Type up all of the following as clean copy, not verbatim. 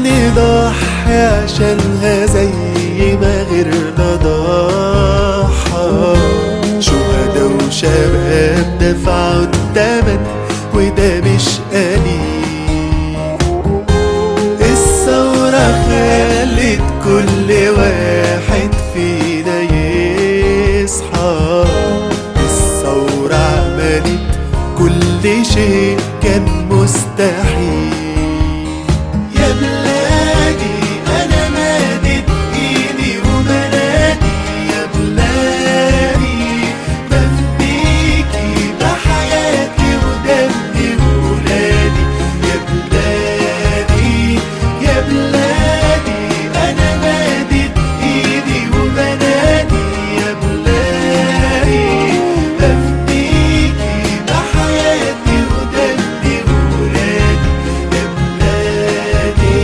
نضحي عشانها زي ما غيرنا ضحى. شهدا وشباب دفعوا التمن وده مش قليل. الثورة خلت كل واحد فينا يصحى. الثورة عملت كل شيء كان مستحيل. يا بلادي أنا مادت إيدي وبنادي يا بلادي، بفديكي بحياتي ودمي وولادي. يا بلادي يا بلادي أنا مادت إيدي وبنادي يا بلادي، بفديكي بحياتي ودمي وولادي. يا بلادي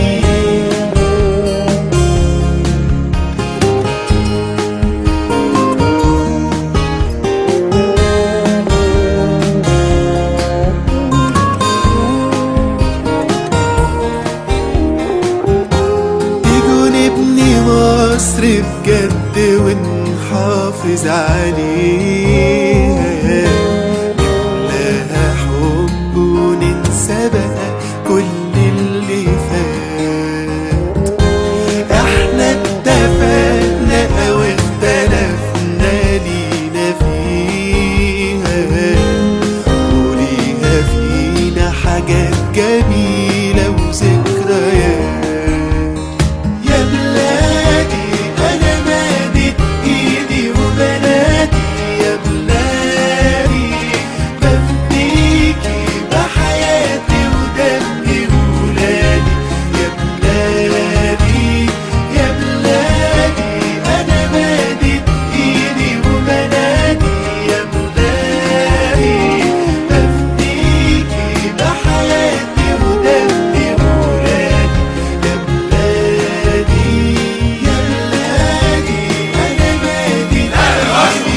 تيجوا نبني مصر بجد ونحافظ عليها، نملاها حب وننسى بقى كل اللي فات. احنا اتفقنا او اختلفنا لينا فيها، وليها فينا حاجات جميلة وذكريات. يا بلادي أنا مادت إيدي وبنادي يا بلادي، بفديكي بحياتي ودمي وولادي. يا بلادي يا بلادي أنا مادت إيدي وبنادي يا بلادي، بفديكي بحياتي ودمي وولادي. يا بلادي يا بلادي أنا مادت إيدي وبنادي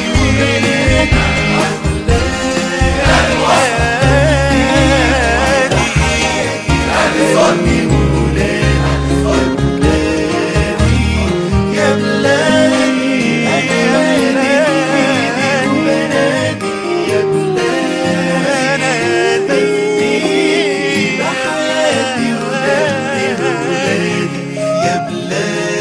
يا بلادي أنا مادت إيدي وبنادي يا بلادي، بفديكي بحياتي ودمي وولادي. يا بلادي